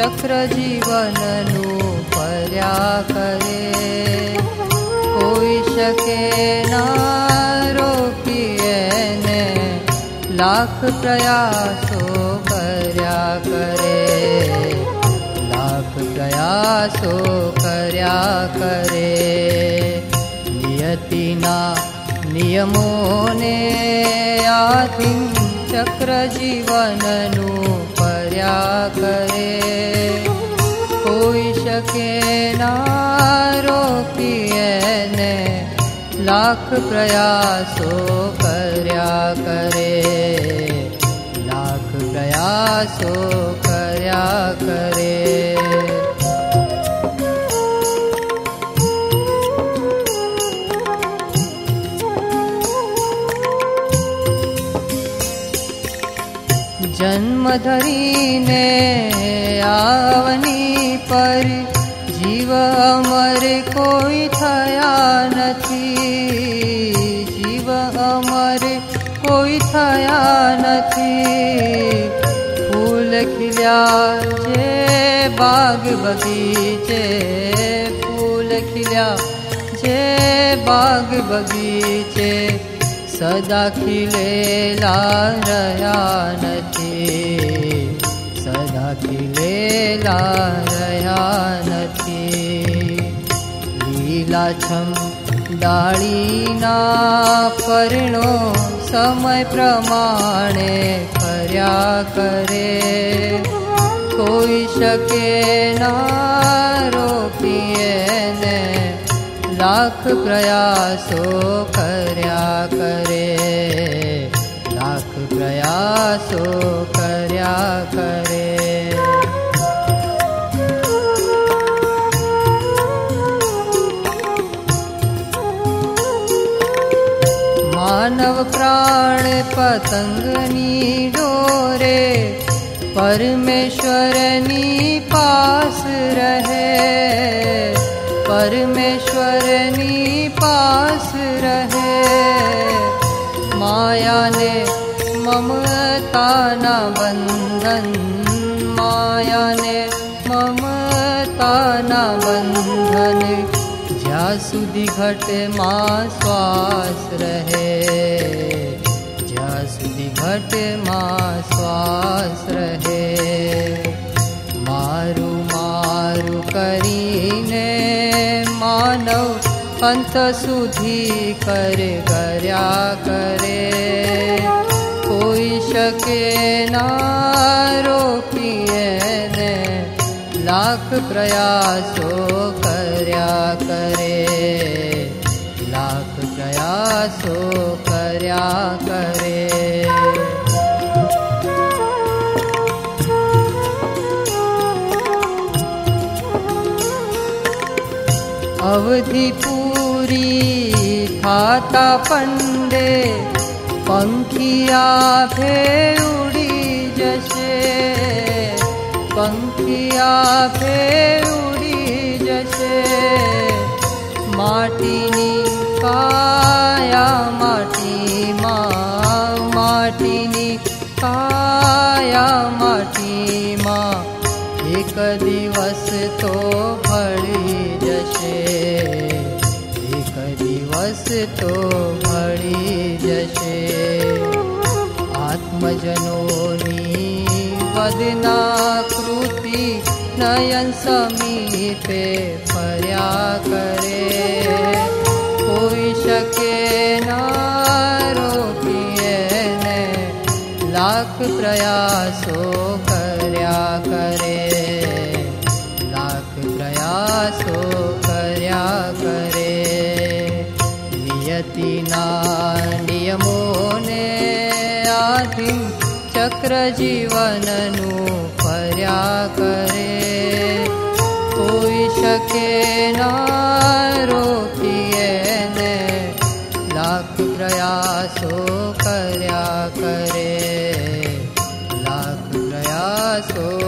चक्र जीवननु पर्या करे। कोई शके ना रोकिए ने लाख प्रयासो कर्या करे। लाख प्रयासो कर्या करे। नियतिना नियमोने आधीन चक्र जीवननु पर्या करे। कोई शके ना रोकिए ने लाख प्रयासो कर्या करे। लाख प्रयासो कर्या करे। जन्म धरीने आवनी पर जीव अमर कोई थया नथी। जीव अमर कोई थया नथी। फूल खिल्या जे बाग बगीचे। फूल खिल्या जे बाग बगीचे सदा खिलेला रह्या नथी। सदा खिलेला रह्या नथी। लीलाछम डाळीना पर्णो समय प्रमाणे कर्या करे। कोई शके ना रोकिए ने लाख प्रयासो कर्या करे। लाख प्रयासो कर्या करे। मानव प्राण पतंगनी डोरे परमेश्वरनी पास रहे। परमेश्वरनी पास रहे। माया ने ममता ना बंधन। माया ने ममता ना बंधन। ज्या सुधी घट मां श्वास रहे। ज्या सुधी घट मां श्वास रहे। मारू मारू करीने मानव अंत सुधी कर्या करे। कोई शके ना रोकिए ने लाख प्रयासो कर्या करे। लाख प्रयासो कर्या करे। अवधि पूरी खाता पंडे पंखिया भे उड़ी जसे। पंखिया भे उड़ी जसे। माटीनी काया माटी मां। माटीनी काया माटी मां। एक दिवस तो भળી जशे। एक दिवस तो भળી जशे। आत्मजनोनी वदनाकृति नयन समीपे पर्या करे। कोई शके ना रोकिए ने लाख प्रयासो कर्या करे। लाख प्रयासो कर्या करे। नियतिना नियमोने आधीन चक्र जीवननु पर्या करे। कोई शके ना रोकिए ने लाख प्रयासो कर्या करे। लाख प्रयासो